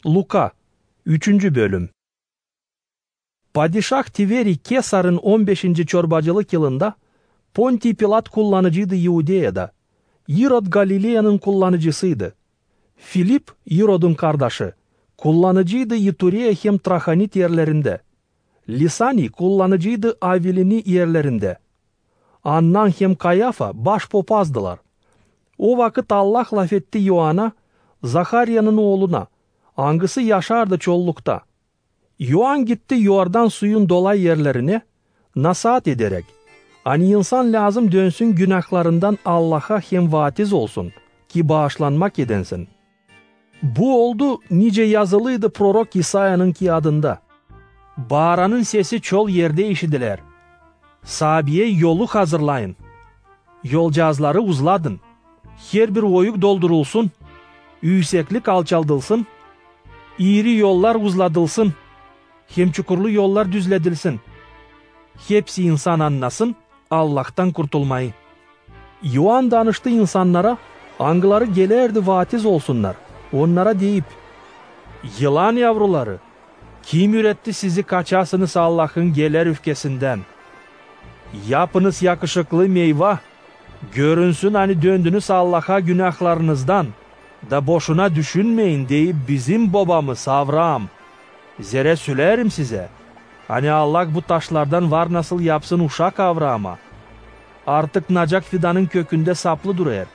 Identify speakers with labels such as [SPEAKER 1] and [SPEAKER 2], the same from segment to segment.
[SPEAKER 1] Luka 3. bölüm. Padişah Tiveri Kesar'ın 15. çorbacılık yılında Ponti Pilat kullanıcıydı Yudea'da. Irod Galilea'nın kullanıcısıydı. Filip, Irod'un kardeşi, kullanıcıydı Ituriya hem Trahanit yerlerinde. Lisani kullanıcıydı Avilini yerlerinde. Annan hem Kayafa başpopazdılar. O vakit Allah laf etti Yohan'a, Zaharya'nın oğluna, hangisi yaşardı çollukta. Yohan gitti Yordan suyun dolay yerlerine, nasihat ederek, hani insan lazım dönsün günahlarından Allah'a hem vatiz olsun, ki bağışlanmak edensin. Bu oldu nice yazılıydı prorok İsa'nın ki adında. Bağıranın sesi çol yerde işidiler. Sabiye yolu hazırlayın. Yolcağızları uzladın. Her bir oyuk doldurulsun. Yükseklik alçaldılsın. İri yollar uzladılsın. Hem çukurlu yollar düzledilsin. Hepsi insan anlasın Allah'tan kurtulmayı. Yohan danıştı insanlara, angıları gelerdi vatiz olsunlar. Onlara deyip, yılan yavruları, kim üretti sizi kaçasınız Allah'ın geler öfkesinden? Yapınız yakışıklı meyve, görünsün hani döndünüz Allah'a günahlarınızdan. Da boşuna düşünmeyin deyip bizim babamız Avram. Zere söylerim size. Hani Allah bu taşlardan var nasıl yapsın uşak Avram'a. Artık nacak fidanın kökünde saplı durar.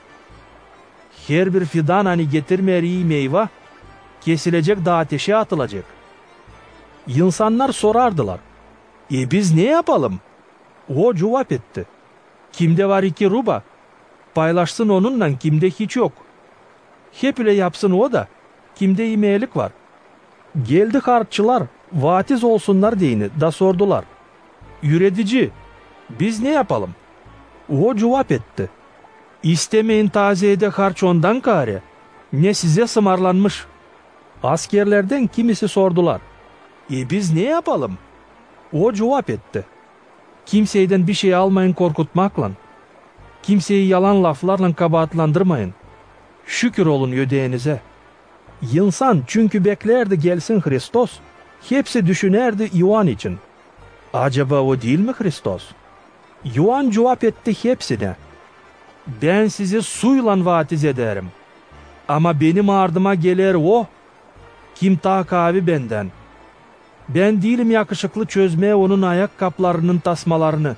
[SPEAKER 1] Her bir fidan hani getirmeriği meyve, kesilecek da ateşe atılacak. İnsanlar sorardılar. Biz ne yapalım? O cevap etti. Kimde var 2 ruba? Paylaşsın onunla, kimde hiç yok. Hep öyle yapsın o da, kimde yemeğlik var. Geldi harççılar, vatiz olsunlar diyeni da sordular. Yüretici, biz ne yapalım? O cevap etti. İstemeyin taziyede harç ondan kare, ne size sımarlanmış. Askerlerden kimisi sordular. Biz ne yapalım? O cevap etti. Kimseyden bir şey almayın korkutmakla. Kimseyi yalan laflarla kabahatlandırmayın. Şükür olun ödeğinize. İnsan çünkü beklerdi gelsin Hristos, hepsi düşünerdi Yohan için. Acaba o değil mi Hristos? Yohan cevap etti hepsine. Ben sizi suyla vatiz ederim. Ama benim ardıma gelir o, kim takavi benden. Ben değilim yakışıklı çözmeye onun ayakkabılarının tasmalarını.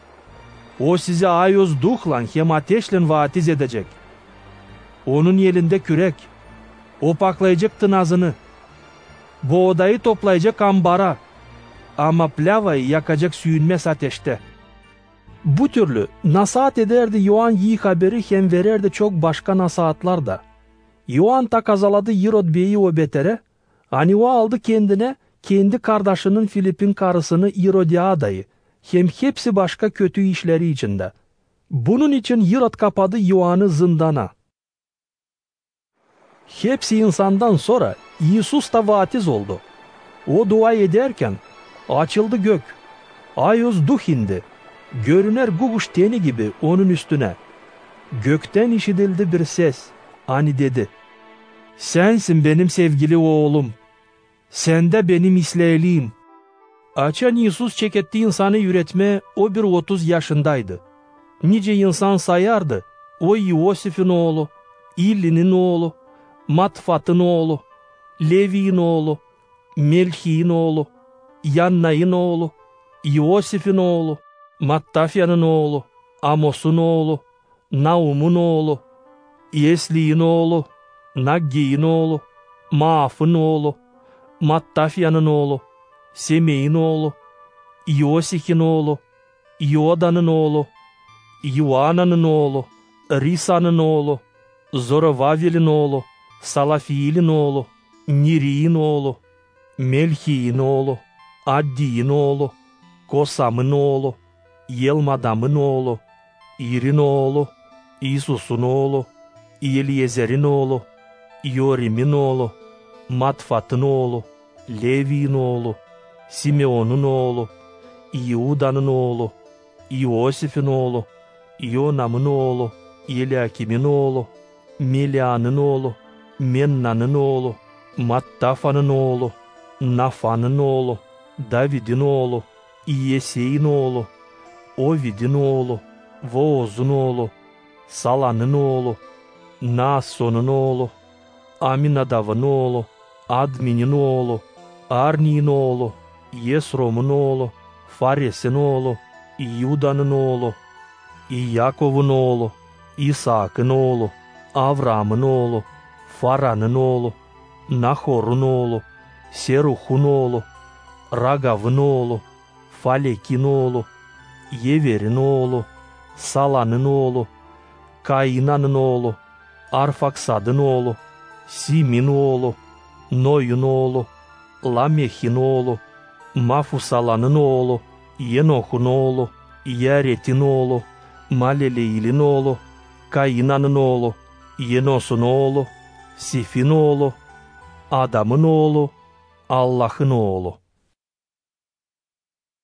[SPEAKER 1] O sizi ayoz duhla hem ateşle vatiz edecek. Onun elinde kürek. O paklayacak tınazını. Bu odayı toplayacak ambara. Ama plavayı yakacak sürünmez ateşte. Bu türlü nasihat ederdi Yohan iyi haberi hem vererdi çok başka nasihatlar da. Yohan tak azaladı Irod Bey'i o betere. Hani o aldı kendine kendi kardeşinin Filip'in karısını Irodiada'yı. Hem hepsi başka kötü işleri içinde. Bunun için Irod kapadı Yohan'ı zindana. Hepsi insandan sonra İsus da vatiz oldu. O dua ederken açıldı gök. Ayoz duh indi. Görüner guguş teni gibi onun üstüne. Gökten işitildi bir ses. Hani dedi. Sensin benim sevgili oğlum. Sen de benim isleyliğim. Açan İsus çeketti insanı üretme, o bir 30 yaşındaydı. Nice insan sayardı. O Yosif'in oğlu, İlli'nin oğlu, Matfat'ın oğlu, Levi'nin oğlu, Melchi'nin oğlu, Yanna'nın oğlu, Yosif'in oğlu, Mattafya'nın oğlu, Amos'un oğlu, Naum'un oğlu, Esli'nin oğlu, Naggi'nin oğlu, Maaf'ın oğlu, Mattafya'nın oğlu, Semey'in oğlu, Yosik'in oğlu, Yoda'nın oğlu, Yuana'nın oğlu, Risa'nın oğlu, Zorovavel'in oğlu, Salafiyel'in oğlu, Niri'nin oğlu, Melchi'nin oğlu, Addi'nin oğlu, Kosam'ın oğlu, Yelmadam'ın oğlu, İr'in oğlu, İsus'un oğlu, Eliezer'in oğlu, Yorim'in oğlu, Matfat'ın oğlu, Levi'nin oğlu, Simeon'un oğlu, İuda'nın oğlu, Yosif'in oğlu, Yonam'ın oğlu, Eliakim'in oğlu, Melia'nın oğlu, Menna'nın oğlu, Mattafa'nın oğlu, Nafan'ın oğlu, David'in oğlu, İyesey'in oğlu, Ovid'in oğlu, Vooz'un oğlu, Sala'nın oğlu, Naason'un oğlu, Aminadav'ın oğlu, Admin'in oğlu, Arni'nin oğlu, Yesrom'un oğlu, Fares'in oğlu, İyuda'nın oğlu, İyakov'un oğlu, İshak'ın oğlu, Avram'ın oğlu, Faran'ın oğlu, Nahor'un oğlu, Seruh'un oğlu, Ragav'ın oğlu, Falek'in oğlu, Yever'in oğlu, Sala'nın oğlu, Kainan'ın oğlu, Arfaksad'ın oğlu, Sim'in oğlu, Noy'un oğlu, Lameh'in oğlu, Mafusala'nın oğlu, Yenoh'un oğlu, Yaret'in oğlu, Maleleil'in oğlu, Kainan'ın oğlu, Yenos'un oğlu, Sif'in oğlu, Adam'ın oğlu, Allah'ın oğlu.